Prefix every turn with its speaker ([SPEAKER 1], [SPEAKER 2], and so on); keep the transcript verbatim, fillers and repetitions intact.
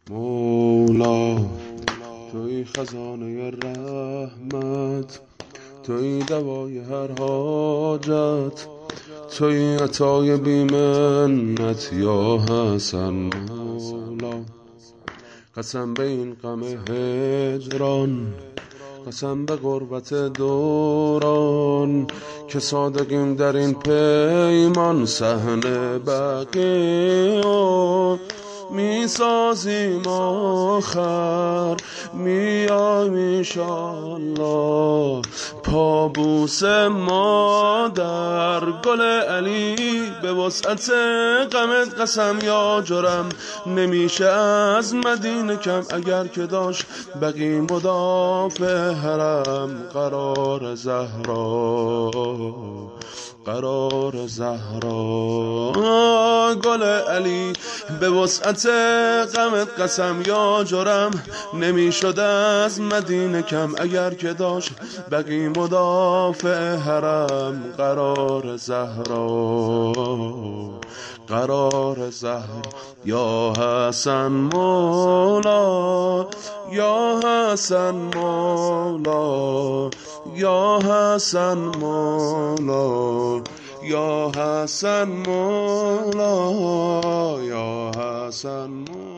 [SPEAKER 1] مولا توی خزانه رحمت، توی دوای هر حاجت، توی عطای بی منت یا حسن مولا. قسم به این غم هجران، قسم به غربت دوران، که سادگیم در این پیمان صحنه بقیه می سازیم آخر میایم ایشالله. پابوس مادر گل علی به وسعت غمت قسم یا جرم، نمیشه از مدینه کم اگر که داشت بقی مدافع حرم. قرار زهرا قرار زهرا گل علی به وسعت غمت قسم یا جرم، نمیشد از مدینه کم اگر که داشت بقی مدافع حرم. قرار زهرا قرار زهرا یا حسن مولا، یا حسن مولا، یا حسن مولا، یا حسن مولا، یا حسن مولا.